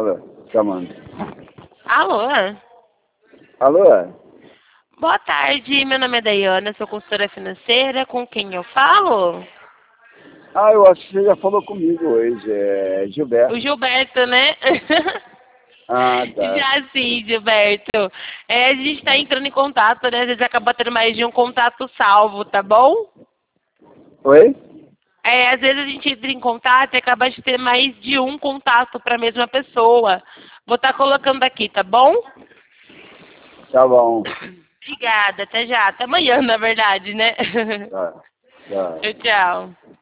Alô, chamando. Alô? Alô? Boa tarde, meu nome é Daiana, sou consultora financeira, com quem eu falo? Ah, eu acho que você já falou comigo hoje, é O Gilberto. Gilberto, né? Ah, tá. Já sim, Gilberto. A gente tá entrando em contato, né? Às vezes acaba tendo mais de um contato salvo, tá bom? Oi? Às vezes a gente entra em contato e acaba de ter mais de um contato para a mesma pessoa. Vou estar colocando aqui, tá bom? Tá bom. Obrigada, até já. Até amanhã, na verdade, né? Tá, tá. Tchau, tchau.